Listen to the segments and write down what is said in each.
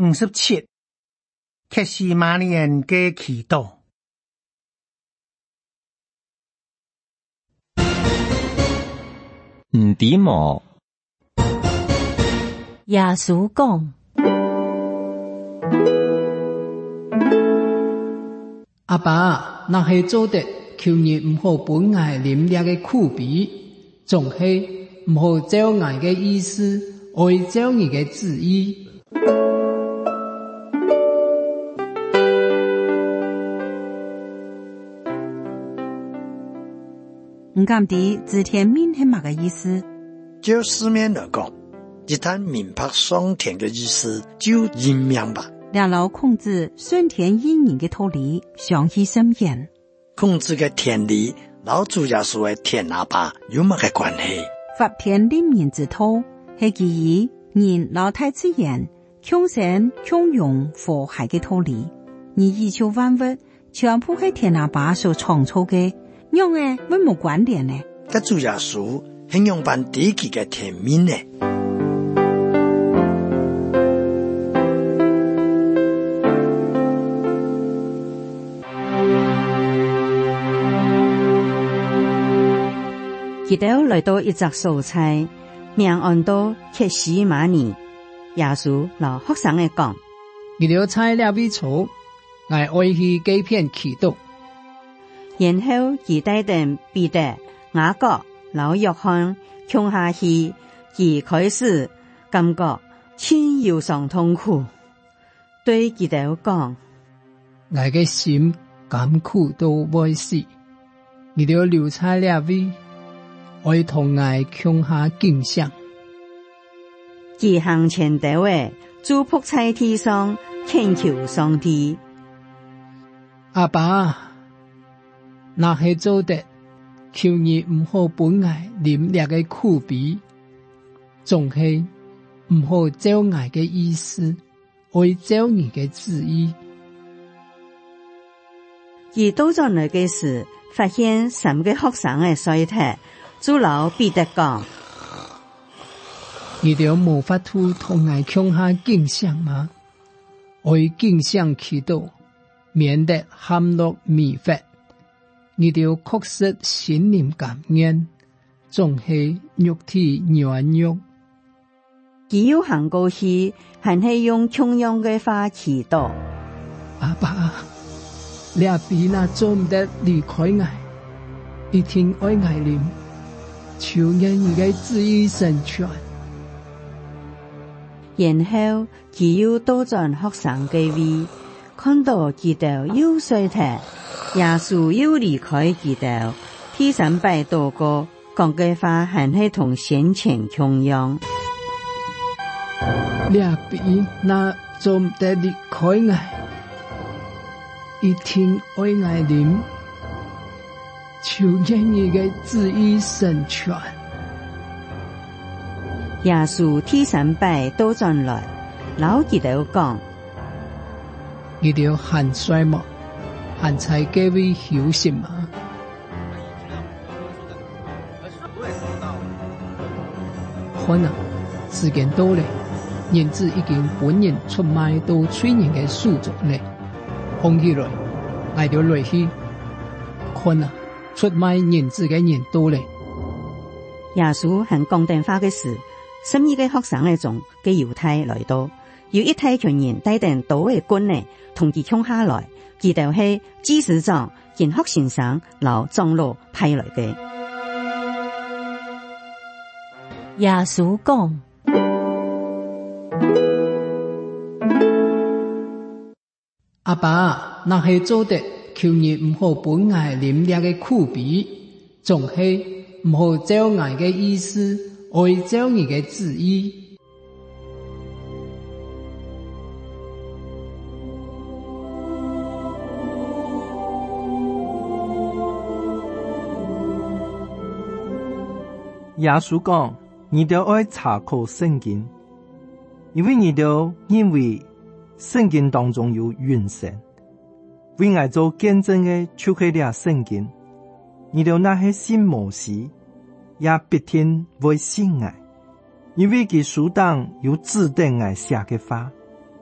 57克西马尼园嘅祈禱。 唔點我。 耶穌講： 阿爸，若係做得，求你唔好本愛啉呢個苦味，總係唔好照我嘅意思，愛照你嘅旨意。 唔甘地字天命係乜個意思？ 照字面來講，一旦明白上天嘅意思，就應明白。 兩老孔子順天應人嘅道理，相去深遠。 孔子嘅天理，老主耶穌嘅天阿爸有乜嘅關係？ 發天立人之道，係基於人老太自然共生共用和諧嘅道理。而地球萬物全部係天阿爸所創造嘅，樣嘅乜冇關聯呢？ 個主耶穌係用辦地基嘅天命呢？ 佢哋來到一隻蔬菜，名按到客西馬尼。耶穌老學生嘅講： 佢哋菜了尾草，我愛去幾片祈禱。 然後佢帶定彼得、雅各、老約翰窮下去，佢開始感覺千憂傷痛苦，對佢哋講： 我嘅心艱苦到會死，佢哋留菜了尾。我同愛窮下景象， 佢行前地位，主仆在地上懇求上帝。 阿爸，若係做得，求你唔好本愛啉呢個苦味，總係唔好照我嘅意思，愛照你嘅旨意。 佢倒轉來嘅時，發現三個學生嘅衰退。主老彼得講： 你哋無法度同愛窮下景象嗎？為景象祈禱，免得陷落迷惑。你哋確實心靈感恩，總係肉體軟弱。 佢要行過去，還係用同樣嘅話祈禱。 阿爸，你阿比那做唔得離開愛，一定愛愛念。求願你嘅旨意成全。 然後佢要多轉學生嘅位，看到佢哋又衰退，耶穌又離開佢哋，第三拜禱告講嘅話還係同先前同樣。 你阿比那做唔得離開愛，一定愛愛念。求願你嘅旨意成全。 耶穌第三拜倒轉來，老佢哋講： 你哋很衰嗎？很在各位休息嗎？看啊，時間到了，人子已經本人出賣到罪人嘅手中了。放起來，我就落去。看啊！出賣人子嘅人多咧。 耶穌喺講電話嘅時，12個學生嘅中嘅猶太來到，有一大群人帶定刀嘅棍呢，同佢衝下來，佢哋係祭司長、賢學先生、老長老派來嘅。耶穌講： 阿爸，若係做得。求你唔好本愛啉呢個苦味，總係唔好照我嘅意思，愛照你嘅旨意。 耶穌講：你哋愛查考聖經，因為你哋認為聖經當中有永生。為愛做見證嘅，就係了聖經。你哋那些信摩西，也必定會信愛，因為佢書當有指定愛寫嘅話，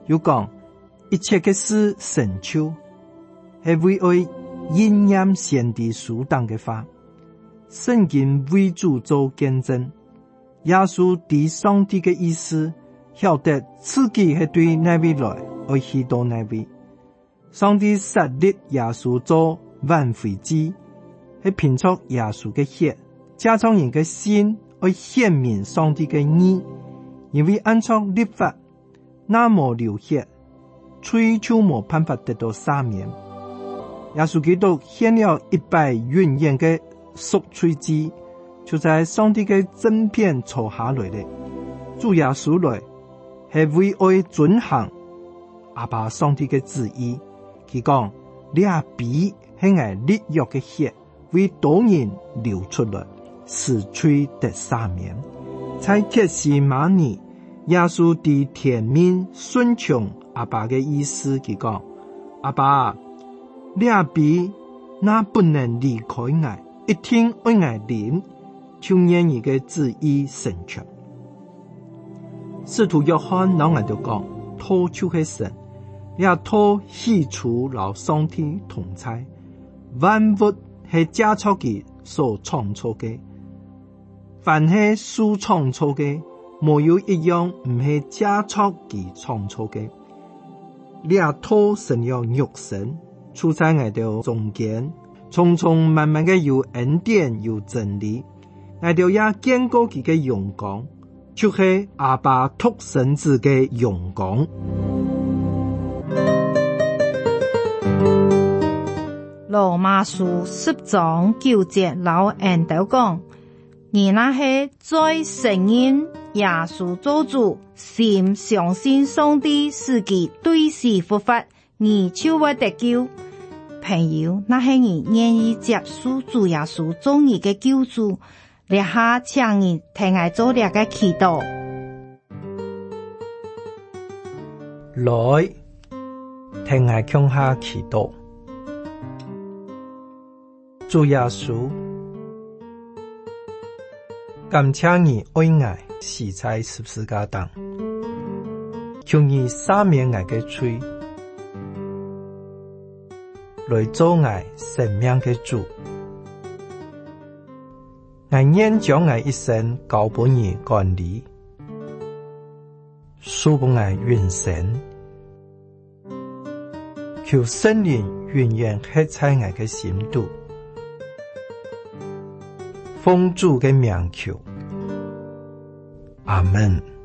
又講一切嘅事成就，係為愛應驗先知書當嘅話。聖經為主做見證，耶穌對上帝嘅意思，曉得自己係對那位來，愛去到那位。上帝設立耶穌做挽回祭，係憑着耶穌嘅血，加上人嘅心，愛顯明上帝嘅義。因為按照律法，那麼流血，罪就冇辦法得到赦免。耶穌基督獻了100永遠嘅贖罪祭，就在上帝嘅正片坐下來的。主耶穌來，係為愛遵行阿爸上帝嘅旨意。佢講，你阿比係愛立約嘅血，為多人流出來，使罪得赦免。在客西馬尼，耶穌對天命順從阿爸嘅意思，佢講：阿爸，你阿比那不能離開我，一定愛我臨，就願意嘅旨意成全。使徒約翰老眼就講：土就是神，也土起初老上帝同在，萬物係借出佢所創造嘅。凡係所創造嘅，沒有一樣唔係借出佢創造嘅。你阿土成了肉身，處在我哋中間，匆匆慢慢嘅有恩典有真理，我哋也見過佢嘅榮光，就係阿爸獨生子嘅榮光。 羅馬書10章9節老恩都講，而那些在承認耶穌做主，心相信上帝是其對死復活，而就會得救。朋友，那些人願意接受主耶穌做你嘅救主，立下請你聽我做這個祈禱。 來，聽我向下祈禱。主耶穌，感謝你愛我死在十字架上，求你赦免我嘅罪，來做我生命嘅主。我願將我一生交俾你管理，賜俾我永生。求聖靈永遠刻在我嘅心度。奉主嘅名求，阿門。